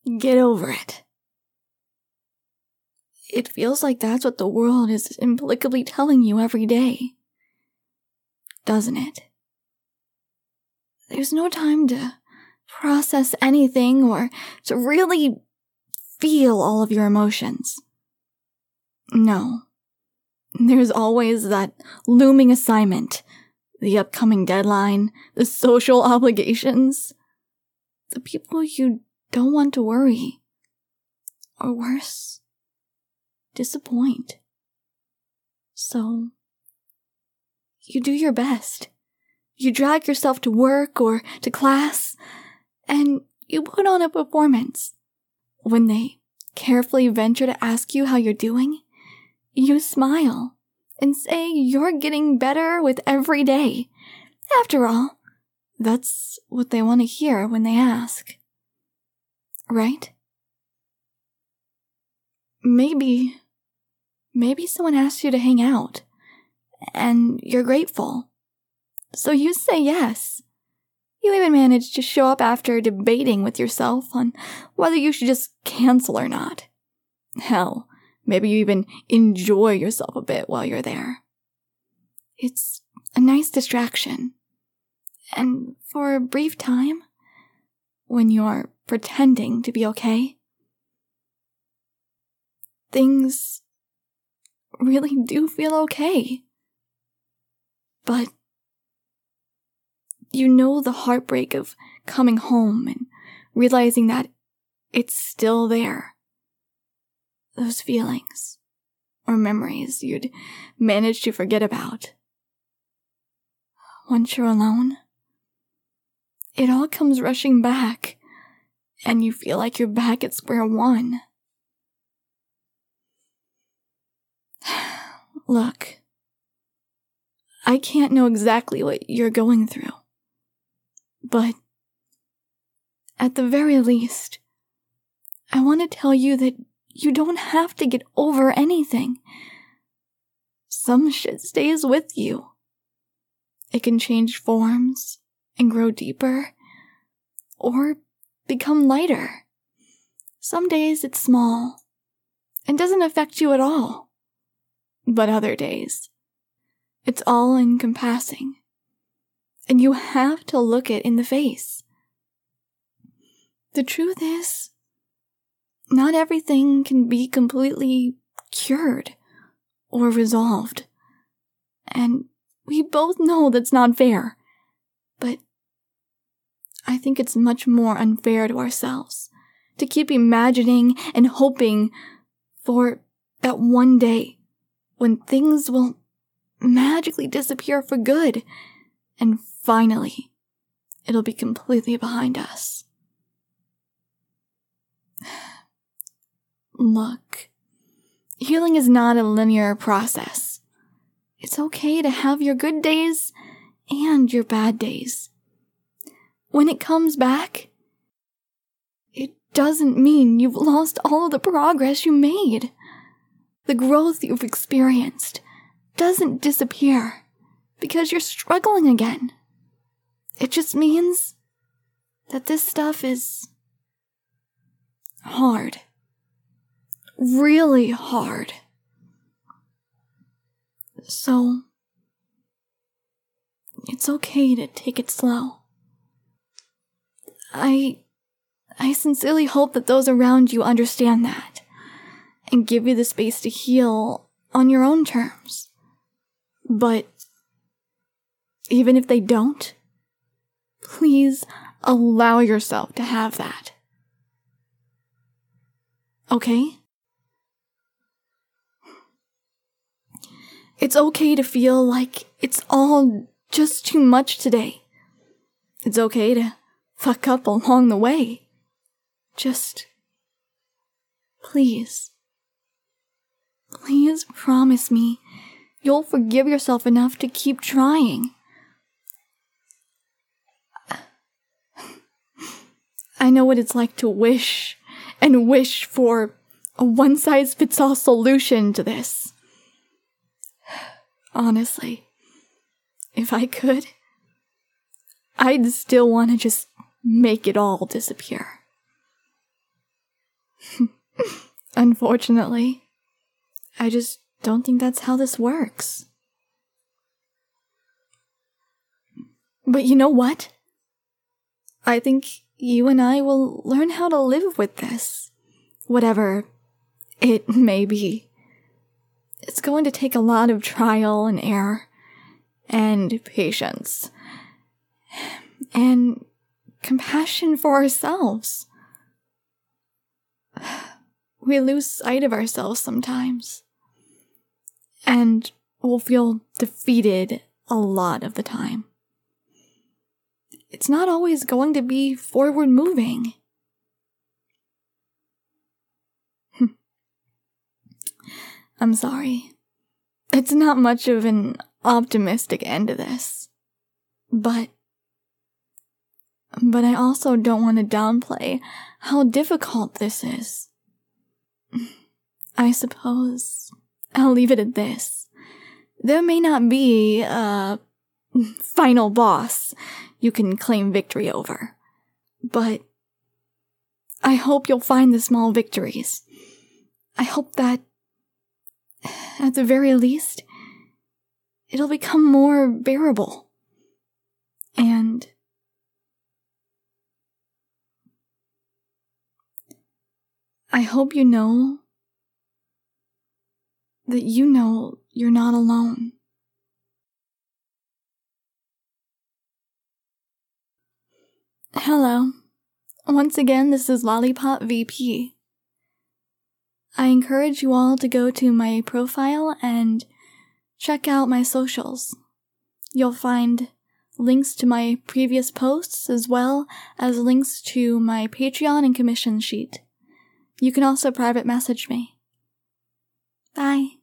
get over it. It feels like that's what the world is implicitly telling you every day, doesn't it? There's no time to process anything or to really feel all of your emotions. No. There's always that looming assignment, the upcoming deadline, the social obligations, the people you don't want to worry, or worse, disappoint. So, you do your best. You drag yourself to work or to class, and you put on a performance. When they carefully venture to ask you how you're doing, you smile and say you're getting better with every day. After all, that's what they want to hear when they ask. Right? Maybe someone asks you to hang out, and you're grateful. So you say yes. You even manage to show up after debating with yourself on whether you should just cancel or not. Hell, maybe you even enjoy yourself a bit while you're there. It's a nice distraction. And for a brief time, when you're pretending to be okay, things really do feel okay. But you know the heartbreak of coming home and realizing that it's still there. Those feelings or memories you'd managed to forget about. Once you're alone, it all comes rushing back, and you feel like you're back at square one. Look, I can't know exactly what you're going through, but at the very least, I want to tell you that you don't have to get over anything. Some shit stays with you. It can change forms and grow deeper, or become lighter. Some days it's small and doesn't affect you at all, but other days it's all-encompassing, and you have to look it in the face. The truth is, not everything can be completely cured or resolved, and we both know that's not fair, but I think it's much more unfair to ourselves to keep imagining and hoping for that one day when things will magically disappear for good, and finally, it'll be completely behind us. Look, healing is not a linear process. It's okay to have your good days and your bad days. When it comes back, it doesn't mean you've lost all of the progress you made. The growth you've experienced doesn't disappear because you're struggling again. It just means that this stuff is hard. Really hard. So, it's okay to take it slow. I sincerely hope that those around you understand that and give you the space to heal on your own terms. But even if they don't, please allow yourself to have that. Okay? It's okay to feel like it's all just too much today. It's okay to fuck up along the way. Just, please promise me you'll forgive yourself enough to keep trying. I know what it's like to wish and wish for a one-size-fits-all solution to this. Honestly, if I could, I'd still want to just make it all disappear. Unfortunately, I just don't think that's how this works. But you know what? I think you and I will learn how to live with this, whatever it may be. It's going to take a lot of trial and error, and patience, and compassion for ourselves. We lose sight of ourselves sometimes, and we'll feel defeated a lot of the time. It's not always going to be forward moving. I'm sorry. It's not much of an optimistic end to this. But I also don't want to downplay how difficult this is. I suppose I'll leave it at this. There may not be a final boss you can claim victory over, but I hope you'll find the small victories. I hope that, at the very least, it'll become more bearable. And I hope you know that you know you're not alone. Hello. Once again, this is Lollipop VP. I encourage you all to go to my profile and check out my socials. You'll find links to my previous posts as well as links to my Patreon and commission sheet. You can also private message me. Bye.